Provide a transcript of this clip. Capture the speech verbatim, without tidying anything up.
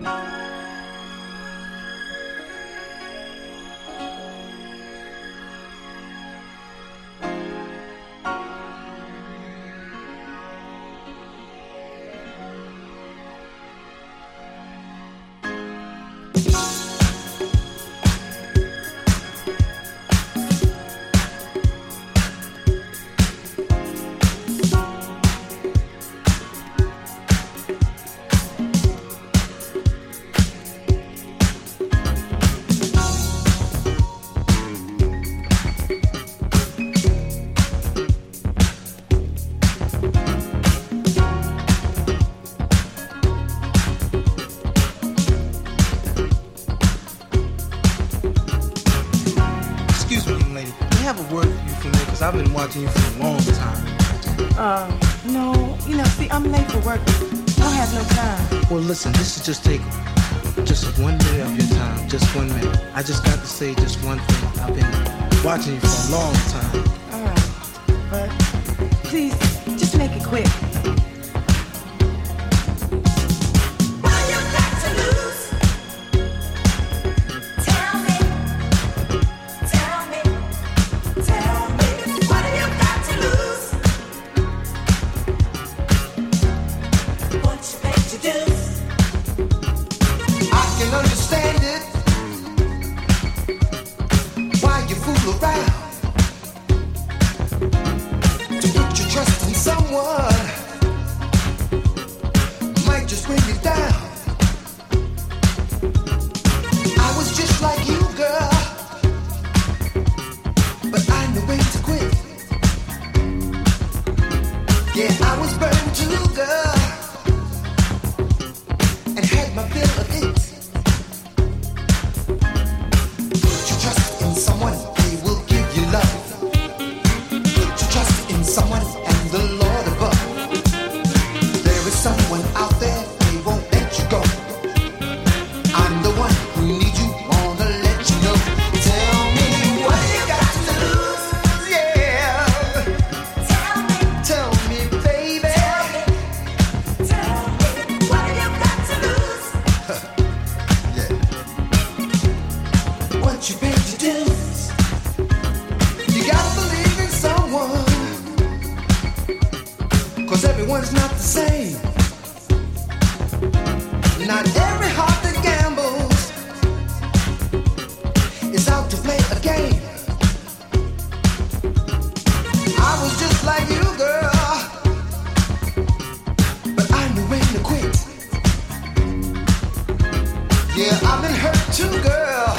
I've been watching you for a long time. Uh, no, you know, see, I'm late for work. I don't have no time. Well, listen, this is just take just one minute of your time, just one minute. I just got to say just one thing. I've been watching you for a long time. All right, but please, just make it quick. Yeah, I've been hurt too, girl.